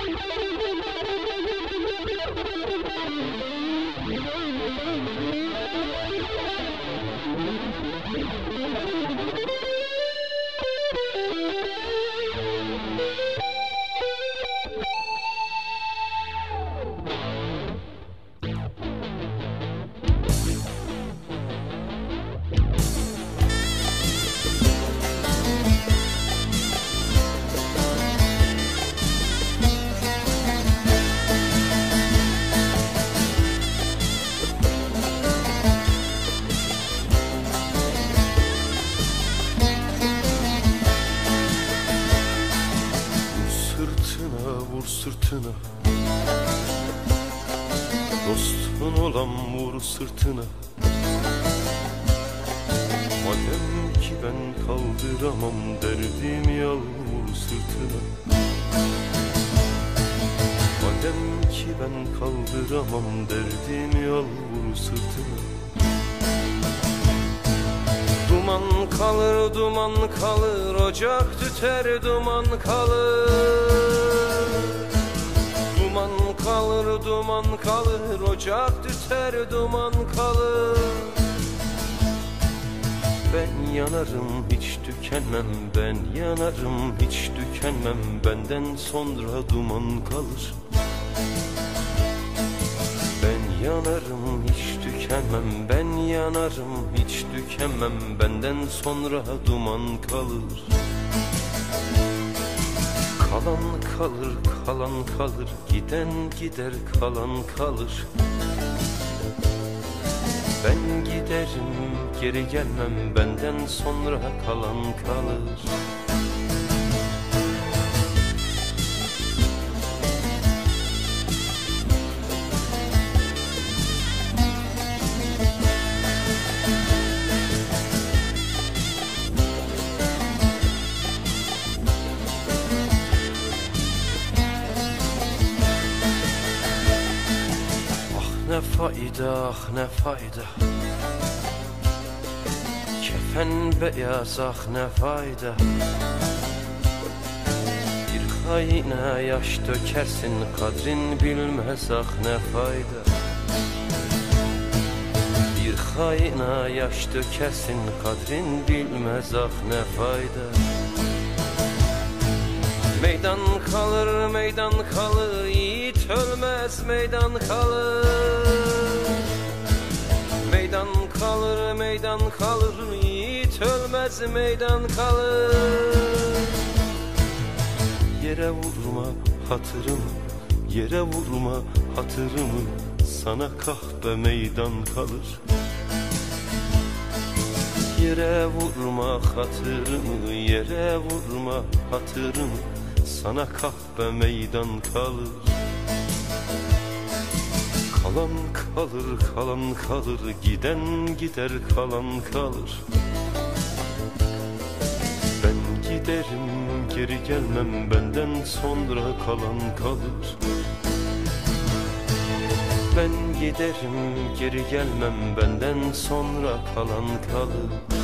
Vur sırtına, dostun olan vur sırtına. Madem ki ben kaldıramam derdimi, al vur sırtına. Madem ki ben kaldıramam derdimi, al vur sırtına. Duman kalır, duman kalır, ocak tüter, duman kalır. Duman kalır, duman kalır, ocak tüter, duman kalır. Ben yanarım hiç tükenmem, ben yanarım hiç tükenmem. Benden sonra duman kalır. Ben yanarım hiç tükenmem, ben yanarım hiç tükenmem. Benden sonra duman kalır. Kalan kalır, kalan kalır, giden gider, kalan kalır. Ben giderim, geri gelmem, benden sonra kalan kalır. Ne fayda, ah ne fayda, kefen beyaz, ah ne fayda. Bir haine yaş dökersin, kadrin bilmez, ah ne fayda. Bir haine yaş dökersin, kadrin bilmez, ah ne fayda. Meydan kalır, meydan kalır, yiğit ölmez, meydan kalır. Meydan kalır, meydan kalır, yiğit ölmez, meydan kalır. Yere vurma hatırımı, yere vurma hatırımı, sana kahpe meydan kalır. Yere vurma hatırımı, yere vurma hatırımı, sana kahpe meydan kalır. Kalan kalır, kalan kalır, giden gider, kalan kalır. Ben giderim, geri gelmem, benden sonra kalan kalır. Ben giderim, geri gelmem, benden sonra kalan kalır.